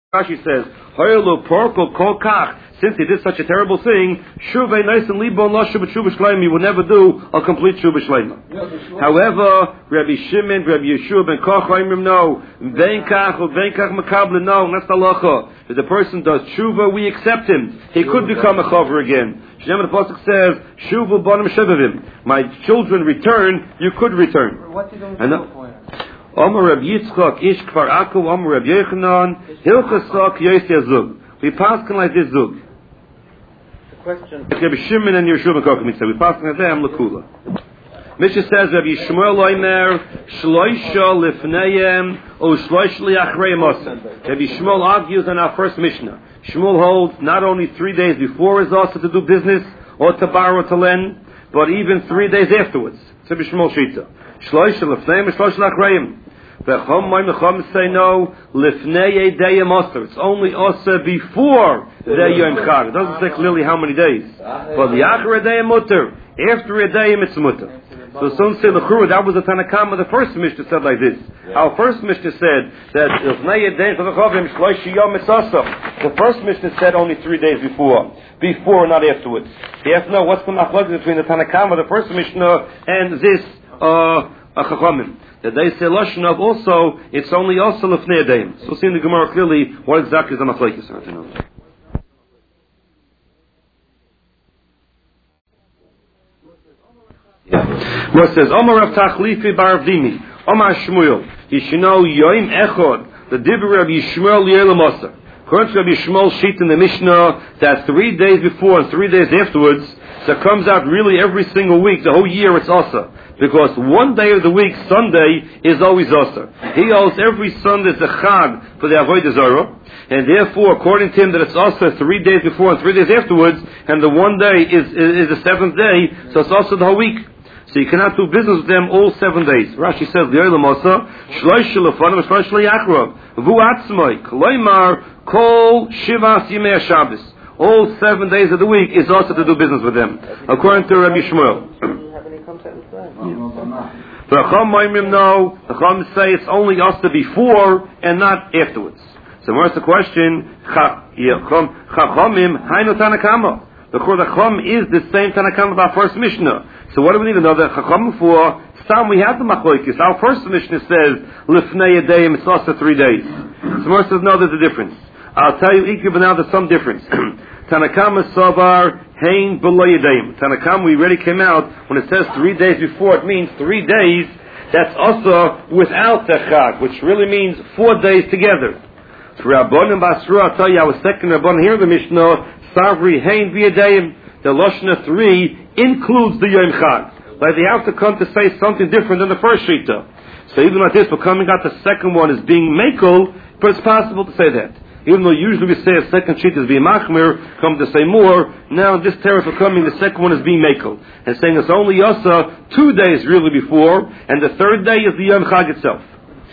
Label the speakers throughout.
Speaker 1: Rashi says, "Hoyelu porko kol kach." Since he did such a terrible thing, shuvay nice and libon lo shuv shuv shleim. He would never do a complete shuv shleim. However, Rabbi Shimon, Rabbi Yeshua ben Koch, no, vein kach or vein kach makabel. No, that's the halacha. If the person does shuva, we accept him. He could become a chover again. Shem the pasuk says, "Shuvu bonim shevavim." My children return. You could return.
Speaker 2: What's he going to do for him?
Speaker 1: Omer Reb Yitzchak Ish Kfar Aku Omer Reb Yechanan Hilchasok Yosef Zug. We pass like this Zug.
Speaker 2: The question.
Speaker 1: Rabbi Shimon and Yeshua ben Koch. We pass like them Lekula. Mishnah says Rabbi Shmuel Omer Shloisha Lifneihem O Shloish Liachreim Osa. Rabbi Shmuel argues on our first Mishnah. Shmuel holds not only 3 days before is also to do business or to borrow to lend, but even 3 days afterwards. It's Rabbi Shmuel Shita. Shloisha Lifneihem O Shloish Liachreim. The Chum say no, Lifnei Deyim Oster. It's only Oster before Deyim Chag. It doesn't say clearly how many days. But the Achar Deyim Mutter. After a Deyim it's Mutter. So some say L'churu, that was the Tanakama. The first Mishnah said like this. Our first Mishnah said that Lifnei Deyim Chavachavim Shloish Yom It's Oster. The first Mishnah said only 3 days before, not afterwards. You have to know what's the machlokes between the Tanakama, the first Mishnah, and this Chachamim. That they say Lashon of also, it's only also Lefnei Adayim. So we'll see in the Gemara clearly what exactly is the machlokes. What says, Omar Rav Tachlifi Bar Avdimi, Omar Shmuel, Yishino Yoim Echod, the Dibur Rabbi Yishmuel Yelam Osa. According to Rabbi Yishmuel sheet in the Mishnah, that 3 days before and 3 days afterwards, so it comes out really every single week, the whole year it's Osa. Because 1 day of the week, Sunday, is always Osa. He holds every Sunday is a Chag for the Avodah Zarah, and therefore, according to him, that it's Osa 3 days before and 3 days afterwards, and the 1 day is the 7th day, so it's also the whole week. So you cannot do business with them all 7 days. Rashi says, L'yolam Osa, Shloish Shelefanim, Shloish Le'achrav, V'u Atzmai, Kloimar, Kol Shivas Yimei HaShabbos. All 7 days of the week is also to do business with them, according to Rabbi Shmuel. The Chacham say it's only us before and not afterwards. So where's the question? Chachamim Hainu Tanakama. The Chacham is the same Tanakama of our first Mishnah. So what do we need to know the Chacham for? Some we have the Machlokes. Our first Mishnah says Lifnei Adayim, it's also 3 days. So where says no, there's a difference. I'll tell you, but now there's some difference. Tanakama Savar Hain Below Yadayim. Tanakama, we already came out when it says 3 days before. It means 3 days. That's also without the Chag, which really means 4 days together. For Rabban and Basra, I'll tell you, our second Rabban here in the Mishnah, Savri Hain V'Yadayim. The Loshna 3 includes the Yom Chag. Like they have to come to say something different than the first Shita. So even like this, we're coming out the second one is being Mekel, but it's possible to say that. Even though usually we say a second sheet is being machmir, come to say more. Now in this terrace we're coming, the second one is being mekel. And saying it's only yasa 2 days really before, and the 3rd day is the Yom Chag itself.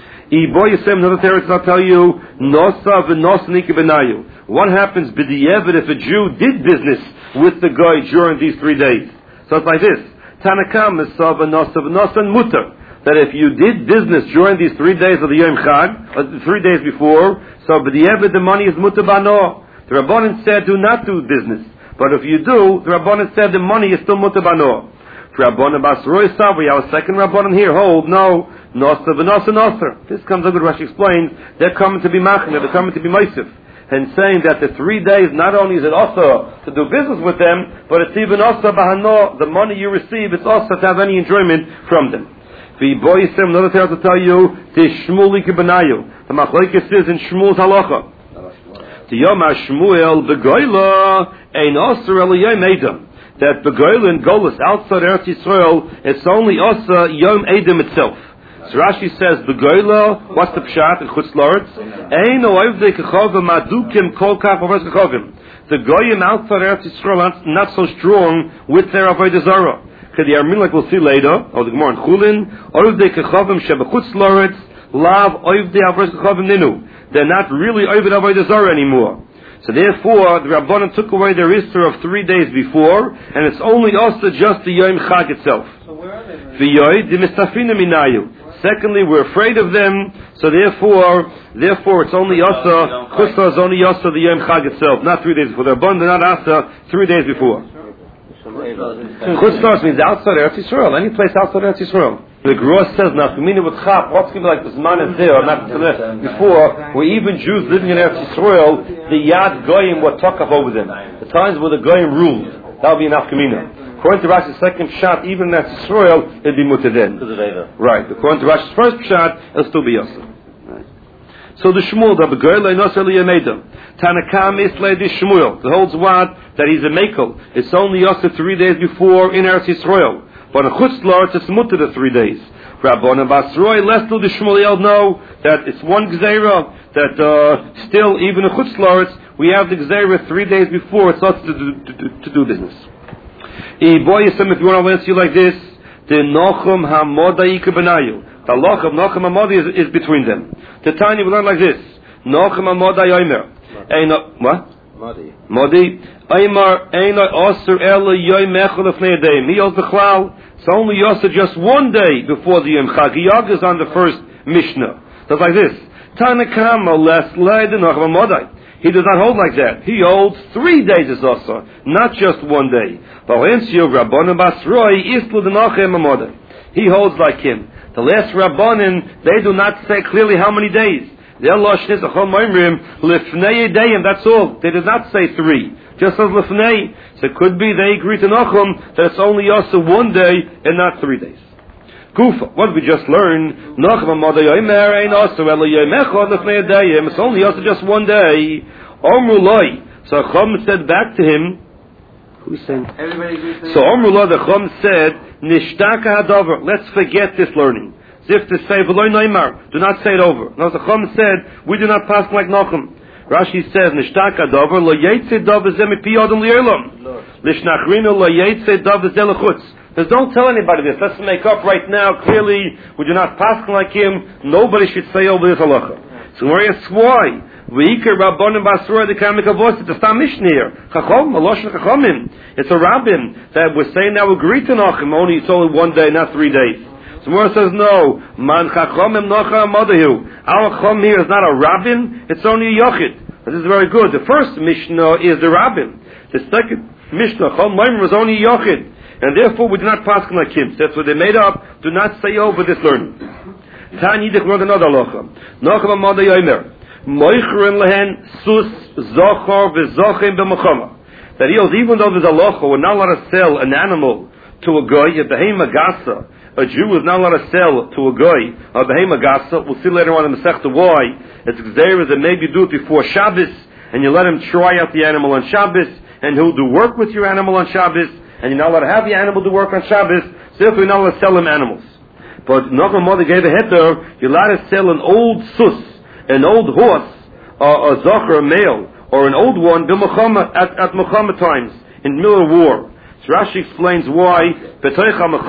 Speaker 1: Another terrace I'll tell you, nosa v'nosnika benayu. What happens b'di'evet if a Jew did business with the guy during these 3 days? So it's like this. Tanakam is sa v'nosa v'nosa mutter. That if you did business during these 3 days of the Yom Chag, or 3 days before, so b'di'evet the money is mutabano. The Rabbanan said do not do business. But if you do, the Rabbanan said the money is still mutabano. For Rabbanan Basroi Savri, our second Rabbanan here, hold, no, nosa v'nosa nosa. This comes up with Rashi explains, they're coming to be machmir, they're coming to be meisif. And saying that the 3 days, not only is it also to do business with them, but it's even also bahano, the money you receive, it's also to have any enjoyment from them. Another thing to tell you, the Shmuel Benayu. The Machlokes is in Shmuel's halacha. The Yom HaShmuel Begoila ein Osir El Yom Edom. That Begoila in Golus outside Eretz Yisrael, it's only also Yom Edom itself. So Rashi says Begoila. What's the pshat in Chutz La'aretz? Ein Oivdei Kechavim Madukim Kol Kach Avos Kechavim. The Goyim outside Eretz Yisrael are not so strong with their Avodah Zarah. Like we'll see later, or the Gemara in Chulin, Oivdei Kechavim Shebechutz La'aretz Lav Oivdei Avos Kechavim Ninu. They're not really Oivdei Avodah Zarah anymore. So therefore, the Rabbanan took away their Isser of 3 days before, and it's only also just the Yom Chag itself.
Speaker 2: So where are they?
Speaker 1: Secondly, we're afraid of them, so therefore it's only Asa, Chusla is only Asa the Yom Chag itself, not 3 days before. The Rabban, they're not Asa 3 days before. Chusla means outside Eretz Yisrael, any place outside Eretz Yisrael. The Gross says, Nafkamina with Chap, what's going to be like this man is there, not before, where even Jews living in Eretz Yisrael, the Yad Goyim were Tokaf over them. The times where the Goyim ruled, that would be Nafkamina. According to Rashi's second shot, even in Eretz Yisrael, it'd be Mutadin. Right. According to Rashi's first shot, it'll still be Yosef. Right. So the Shmuel, the Begoy Leinosel Yemedam, Tanakam Islay the Shmuel, the holds what that he's a Mekel. It's only Yosef 3 days before in Eretz Yisrael. But in Chutz La'aretz, it's Mutada 3 days. Rabbon and Basroi, lest the Shmuel know that it's one Gzeira, that still, even in Chutz La'aretz, we have the Gzeira 3 days before it's us to do business. If you want to answer you like this, the Nochum HaModai Kebenayu. The loch of Nochum HaModai is between them. The Tanya we learn like this. Nochum HaModai Omer. What? Modi. Omer Eino Osir Ela Yoy Mechel Lefnei Yadayim. He holds the Chlal. It's only Yosef just 1 day before the Yom Chag. Yog is on the first Mishnah. So it's like this. Tanakama Les Leiden Nochum HaModai. He does not hold like that. He holds 3 days as Asa, not just 1 day. He holds like him. The last Rabbanin, they do not say clearly how many days. That's all. They did not say 3. Just as Lefnei. So it could be they agree to Nachum that it's only Asa 1 day and not 3 days. Kufa. What did we just learn? It's only also just 1 day. Omrulai. So Chum said back to him. Who's saying? So Omrulai, the Chum said, Nishtaka Hadavar. Let's forget this learning. As if to say, V'loi Neymar. Do not say it over. No, the Chum said, we do not pass like Nachum. Rashi says, Nishtaka Hadavar, Lo Yetze Davar Zemi Pi Adam Li'elam. Lishnachrinu Lo Yetze Davar Zelachutz. Says, don't tell anybody this. Let's make up right now. Clearly, we do not pass like him. Nobody should say over this halacha. So where is why? V'ikar Rabbanim Basura the Kamik Avos. It's a Stam Mishnah here. Chachom, Maloshin Chachomim. It's a rabbin that we're saying now agree to Nachim. Only it's only 1 day, not 3 days. So where says no. Man Chachomim Nocha Amadahu. Our Chachom here is not a rabbin. It's only a Yochid. This is very good. The first Mishnah is the rabbin. The second Mishnah, Chachom Maimon, was only a Yochid. And therefore we do not pass like him. That's what they made up. Do not say over this learning. Tani dech wrote another halacha. Nachum HaModai Omer. Moichrin lehen sus zochor v'zochim b'mechama. That heals even though there's a halacha, we're not allowed to sell an animal to a goy, a behema gasa. A Jew is not allowed to sell to a goy a behema gasa. We'll see later on in the Masechta why. It's gzeira that maybe you do it before Shabbos, and you let him try out the animal on Shabbos, and he'll do work with your animal on Shabbos, and you're not allowed to have your animal do work on Shabbos, so therefore you're not allowed to sell them animals. But Nachum Mother gave a heter, you're allowed to sell an old sus, an old horse, a zocher, a male, or an old one, at Mechama times, in the middle of war. So Rashi explains why, it's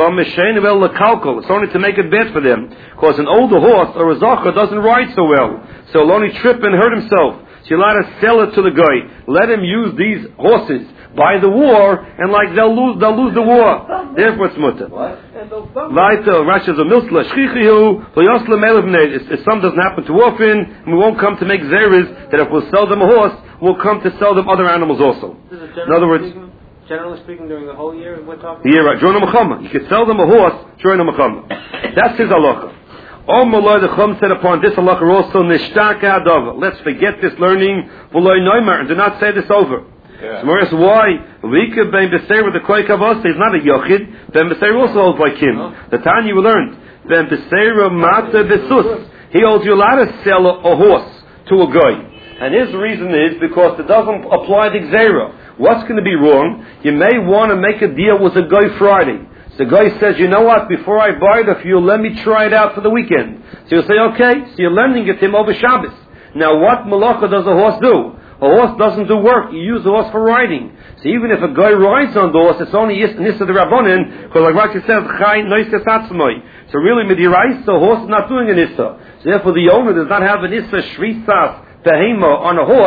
Speaker 1: only to make it bad for them, because an older horse or a zocher doesn't ride so well, so he'll only trip and hurt himself. So you're allowed to sell it to the guy. Let him use these horses by the war, and like they'll lose the war. Therefore it's mutter. Later, Rashi says a milsla shchichihu loyosla melevnei. If something doesn't happen too often, we won't come to make zeres that if we'll sell them a horse, we'll come to sell them other animals also. In other words,
Speaker 2: generally speaking, during the whole year, we're talking.
Speaker 1: Yeah, right. During the mechama, you can sell them a horse during the mechama. That's his halacha. Malay the Chum said upon this halacha also nishtaka adava. Let's forget this learning. V'loy noimer, and do not say this over. Yeah. So Marius, why? We could ben beseir with the koi kavos. He's not a yochid. Ben beseir also holds like him. Oh. The Tanya we learned. Ben beseir mata besus. He holds you allowed to sell a horse to a guy, and his reason is because it doesn't apply the gzeira. What's going to be wrong? You may want to make a deal with a guy Friday. So the guy says, you know what? Before I buy it of you, let me try it out for the weekend. So you'll say, okay. So you're lending it to him over Shabbos. Now, what malacha does a horse do? A horse doesn't do work. You use the horse for riding. So even if a guy rides on the horse, it's only Nissa the Rabbonin, because like Rashi says, Chai Noisya Satzmoi. So really, Midirais, the horse is not doing an Issa. So therefore the owner does not have an Issa Shrisas Behema on a horse,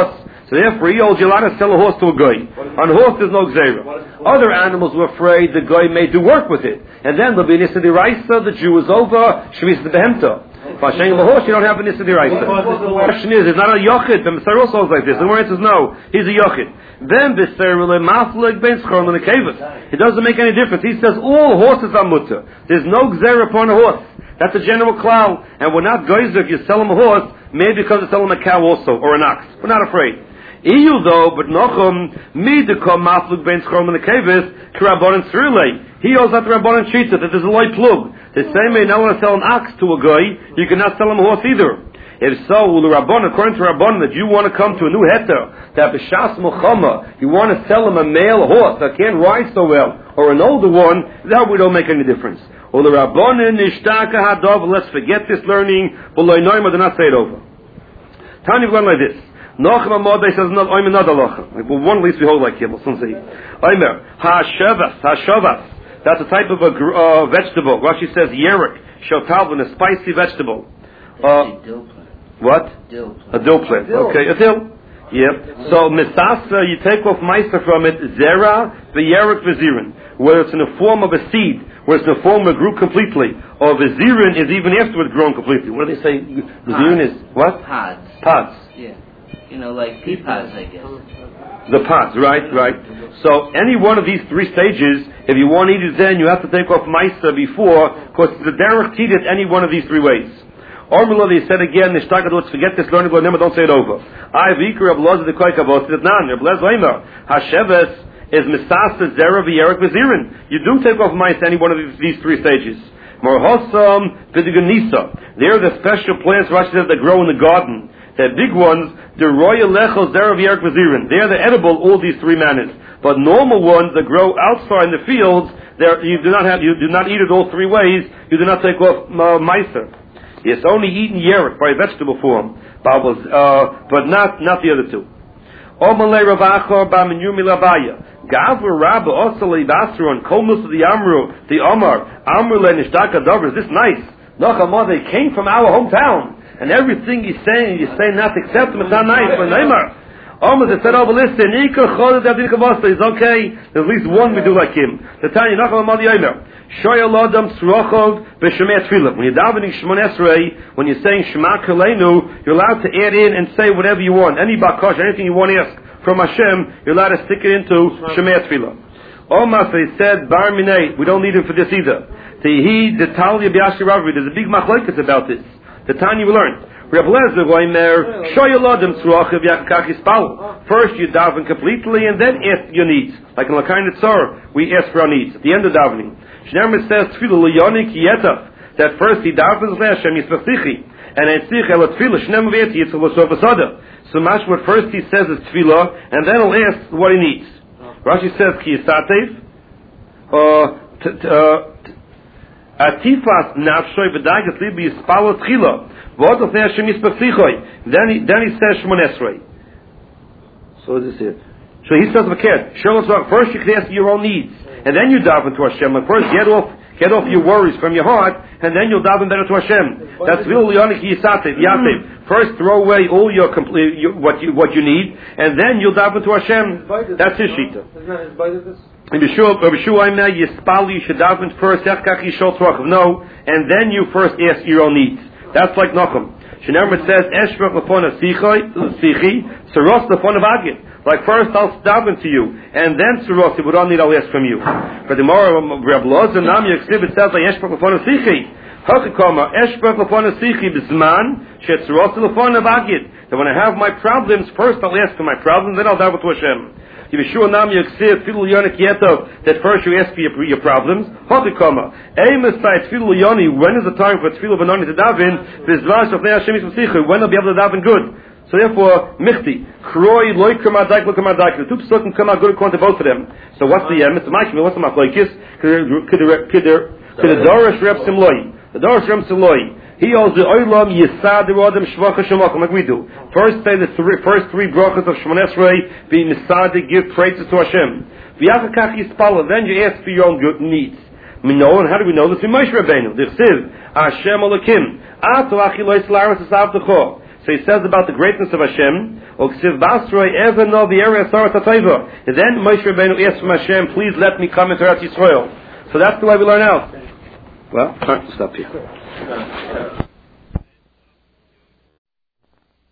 Speaker 1: So therefore, he holds you're allowed to sell a horse to a guy. On a horse, there's no gzera. Other animals were afraid the guy may do work with it, and then there'll be an issa d'iraisa. The Jew is over. Shemis the behemta. By saying the horse, you don't have an issa d'iraisa. The question is, it's not a yochid. The Messiah also is like this. The word answer is no. He's a yochid. Then b'serule mafleg ben schorm and the kavus. It doesn't make any difference. He says all horses are mutter. There's no gzera upon a horse. That's a general cloud, and we're not geyser if you sell him a horse, maybe because you sell him a cow also or an ox. We're not afraid. Iyu though, but Nochum midekom maflug ben schorm and the kavus k'rabbanan srule. He holds out the rabbanan shita that there's a light plug. The same way now when I sell an ox to a guy, you cannot sell him a horse either. If so, the rabbanan, according to rabbanan, that you want to come to a new heter, that b'shas mulchama, you want to sell him a male horse that can't ride so well, or an older one, that we don't make any difference. Or the rabbanan nishtaka hadov, let's forget this learning, but loy noima, do not say it over. Tanya learn like this. Nochem Amadei says another locha. Well, one at least we hold like him. We'll soon see. Omer hashavas. That's a type of a vegetable. Rashi says yerek shotalvin, a spicy vegetable. What?
Speaker 3: Dill plant.
Speaker 1: A dill plant. Okay, a dill. Yep. So misasa, you take off meiser from it. Zera v'yerek v'zirin. Whether it's in the form of a seed, where it's in the form of a group completely, or v'zirin is even afterwards grown completely. What do they say? V'zirin is what?
Speaker 3: Pods. Yeah. Like pea pods, I guess.
Speaker 1: The pods, right. So any one of these three stages, if you want to eat it then, you have to take off meiser before, because the derech eat it any one of these three ways. Ormula, they said again, let's forget this learning, but don't say it over. I v'ikra Rabbi the koikavos said nan. Rabbi Lezer Omer hasheves is misasa zera v'yerek v'zirin. You do take off meiser any one of these three stages. Morhosam v'digunisa. They're the special plants Rashi says that grow in the garden. The big ones, the royal lechos, they're the edible, all these three manners. But normal ones that grow outside in the fields, you do not eat it all three ways. You do not take off meiser. It's only eaten yerek by vegetable form, but not the other two. Omalei Ravacha ba'minyumi labaya. Gavur Rabba Osali Basron Kolmus of the Amru, the Omar Amru le Nishtaka Dover. Is this nice? Nachamah, they came from our hometown. And everything you say not accept him, it's not nice. But Neymar, Almost said, oh, but listen, it's okay. There's at least one we do like him. The Tanya, Nachal Amadi Yomer. Shoy Alodam Srochov B'Shemei Tefillah. When you're davening Shemon Esrei, when you're saying Shema Kalenu, you're allowed to add in and say whatever you want. Any bakash, anything you want to ask from Hashem, you're allowed to stick it into Shemei Tefillah. Omar, they said, Bar Minei, we don't need him for this either. Tehi, the Talia B'Yashi Ravi, there's a big machlokes about this. The Tanya we learned. Reb Lezer Goimer, show your Lodem Tzrochav Yakakach Yispal. First you daven completely and then ask your needs. Like in Lakain Tzor, we ask for our needs at the end of davening. Shnemer says Tfilah L'yonik Yetaf, that first he davens Hashem Yispachichi, and Yitzich El Tfilah Shnemer V'yeti Yitzchel L'Sov Asada. So much what first he says is Tfilah, and then he'll ask what he needs. Rashi says Ki Yisatev, Atifas Nafshoy V'dagas Libi Yispal Tchila. Then he says Shemon Esrei. So this is it. So he says, first you can ask your own needs, and then you dive into Hashem. And first get off your worries from your heart, and then you'll dive better to Hashem. That's Yatev. First throw away all your what you need, and then you'll dive into Hashem. That's his shita.
Speaker 2: Isn't that his bite of this?
Speaker 1: You should dive in first. No, and then you first ask your own needs. That's like Nachum. Shenarmet says, Eshvach l'pon ha-sichi, Saros l'pon ha-vagit. Like first I'll daven to you, and then Saros, if we don't need, I'll ask from you. But the more Reb Lozer Nam Yeksiv, it says like Eshvach l'pon ha-sichi. Hakikoma, Eshvach l'pon ha-sichi b'zman, shet Saros l'pon ha-vagit. That when I have my problems, first I'll ask for my problems, then I'll daven to Hashem. Yeshua Nam Yeksiv, Tfilu Yonik Yetov, that first you ask for your problems. Hakikoma, Eimesai Tfilu Yoni, when is the time for Tfilu Benoni to daven? V'zvan shofnei Hashem Yisvasichu, when they'll be able to daven good. So therefore, Michti, Kroi, Loikum Adaik, Loikum Adaik, the two psukim come out good according to both of them. So what's the Mr. Mike, what's the Machlokes? Could the Dorish Reb Simloi, the Dorish Reb Simloi, he holds the Olam Yisad Rodem Shvacha Shemakom like we do. First say the first three brachas of Shemon Esrei, be Misad, give praises to Hashem. V'yachakach Yispala, then you ask for your own good needs. We know, and how do we know this? In Moshe Rabbeinu, the Chsiv, Hashem Elokim, Ato Achi Lo Yislaris Esav Techo. So he says about the greatness of Hashem, and then Moshe Rabbeinu asked from Hashem, please let me come into Eretz Yisrael. So that's the way we learn out. Well, stop here.